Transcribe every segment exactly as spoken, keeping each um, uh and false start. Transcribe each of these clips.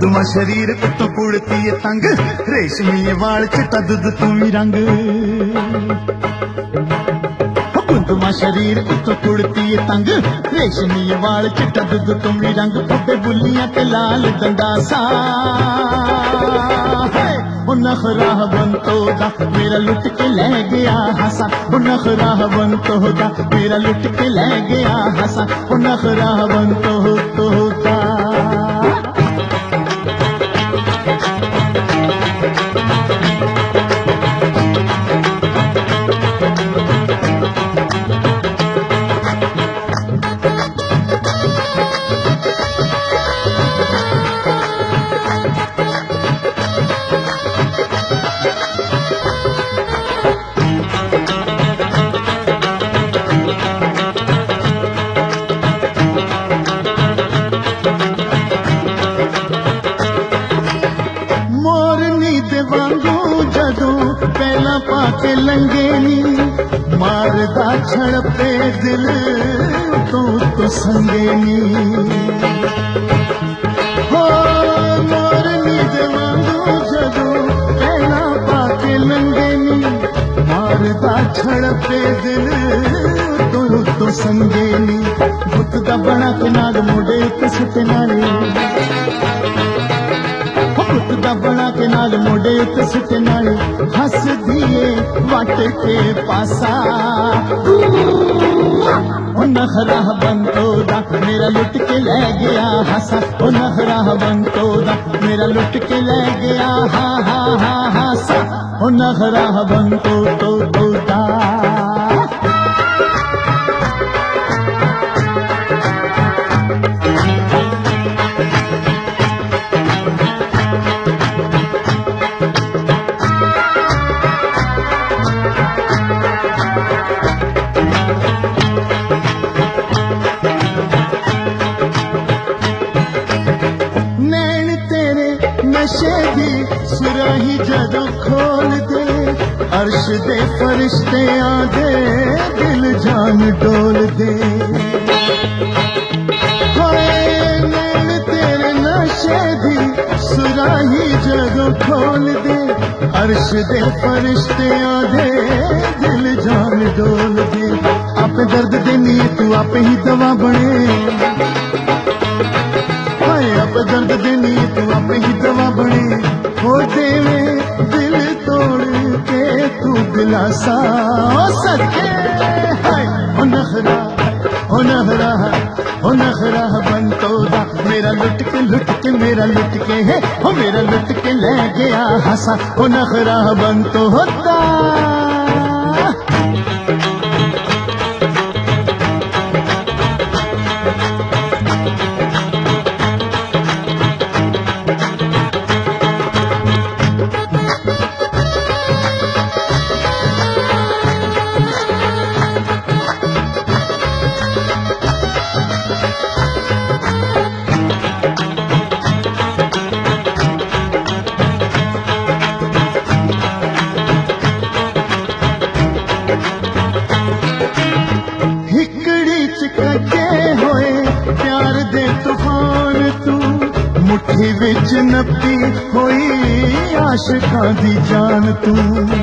गुंदमा शरीर उत्तों कुड़ती है तंग, रेशमी वाल चिट्टा दुध तू ही रंग। गुंदमा शरीर उत्तों कुड़ती है तंग, रेशमी वाल चिट्टा दुध तू ही रंग। फुटे बुलियां ते लाल दंडासा, नखरा बंतो दा मेरा लुट के ले गया हसा। नखरा बंतो दा मेरा लुट के ले गया हसा। नखरा बंतो तो दा पहला पाके लंगे नी मारदा छड़पे दिल तो तो संगे नी। हो मोरनी देवांगो जदो पहला पाके लंगे नी मारदा छड़पे दिल तो तो संगे नी। भुत दा बना के नाग मोड़े ते सुते नाले, भुत दा बना के नाल मोड़े ते सुते नाले। हस दिए वट के पासा, ओ नखरा बंतो दा मेरा लुट के ले गया हसा। ओ नखरा बंतो दा मेरा लुट के ले गया हा हा हा हसा। ओ नखरा बंतो तो तो दा नशे दी सुराही जदों खोल दे, अर्श दे फरिश्ते आदे दिल जान डोल दे। हाय नैन तेरे नशे दी सुराही जदों खोल दे, अर्श दे फरिश्ते आदे दिल जान डोल दे। आपे दर्द देनी तू आपे ही दवा बने, अब दर्द देनी तू अपनी ही दवा बने। हो देवे दिल तोड़ के तू दिलासा, ओ सके हाय ओ नखरा ओ नखरा ओ नखरा बंतो दा मेरा लुट के लुट के मेरा लुट के है ओ मेरा लुट के ले गया हसा। ओ नखरा बंतो होता मुट्ठी विच नपी होई आशिकां दी जान तू।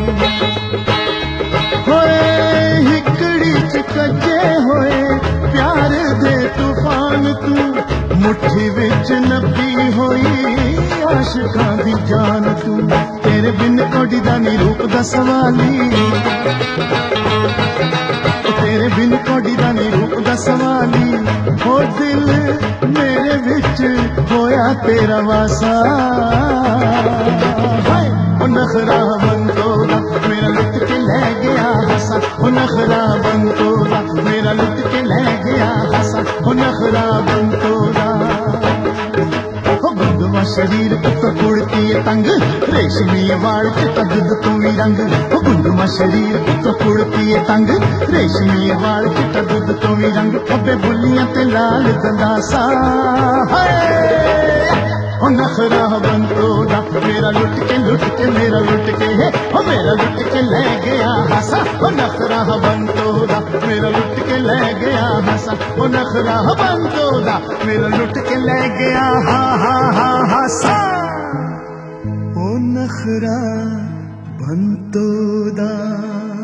होए हिकड़ी च कजे होए प्यार दे तूफान तू। मुट्ठी विच नपी होई आशिकां दी जान तू। तेरे बिन कोडी दा नी रूप दा सवाली, तेरे बिन कोडी दा नी रूप दा सवाली। हो दिल मेरे विच होया तेरा वासा, ओ नखरा बंतो दा मेरा लुट के ले गया हसा। ओ नखरा बंतो दा मेरा लुट के ले गया हसा। ओ नखरा बंतो दा गुंदमा शरीर उत्तों कुड़ती है तंग, रेशमी वाल चिट्टा दुध तू ही रंग। गुंदमा शरीर उत्तों कुड़ती है तंग, रेशमी वाल चिट्टा दुध तू ही रंग। अबे बुलियां ते लाल दंदासा, ओ नखरा बंतो दा मेरा लुट के लुट के मेरा लुट के है ओ मेरा लुट के ले गया हसा। ओ नखरा बंतो दा मेरा लुट के ले गया हसा ओ नखरा बंतो दा मेरा लुट के ले गया हा हा हा हसा ओ नखरा बंतो दा।